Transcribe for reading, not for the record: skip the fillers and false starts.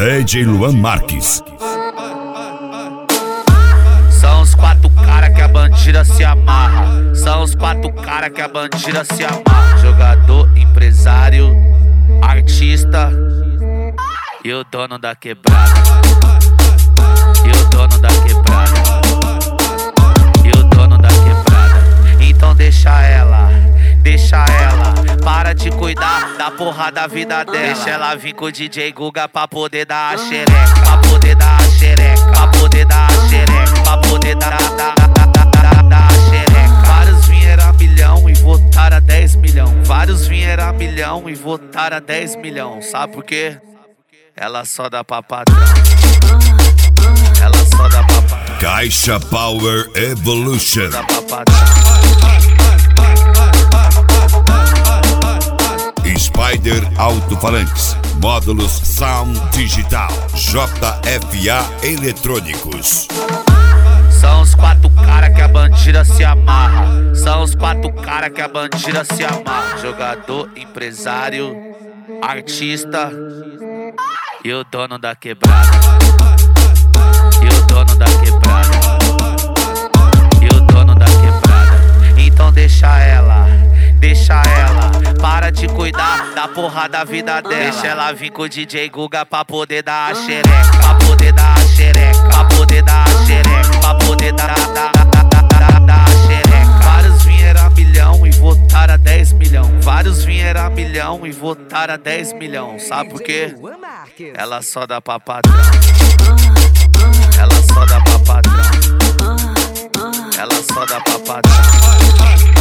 DJ Luan Marques. São os quatro cara que a bandida se amarra. São os quatro cara que a bandida se amarra. Jogador, empresário, artista e o dono da quebrada. E o dono da quebrada. E o dono da quebrada. Então deixa ela. Para de cuidar da porra da vida dela. Deixa ela vir com o DJ Guga pra poder dar a xereca. Pra poder dar a xereca. Pra poder dar a xereca. Pra poder dar a xereca. Vários vieram a milhão e votaram a 10 milhão. Vários vieram a milhão e votaram a 10 milhão. Sabe por quê? Ela só dá pra padrão. Ela só dá pra padrão. Caixa Power Evolution. Dá pra padrão. Spider Alto-Falantes, módulos Sound Digital, JFA Eletrônicos. São os quatro cara que a bandida se amarra. São os quatro cara que a bandida se amarra. Jogador, empresário, artista e o dono da quebrada. E o dono da quebrada. E o dono da quebrada. Então deixa ela. Para de cuidar da porra da vida dela. Deixa ela vir com o DJ Guga pra poder dar a xereca. Pra poder dar a xereca. Pra poder dar a xereca. Pra poder dar a xereca. Vários vieram a milhão e votaram a 10 milhão. Vários vieram a milhão e votaram a 10 milhão. Sabe por quê? Ela só dá pra padrão. Ela só dá pra padrão. Ela só dá pra padrão.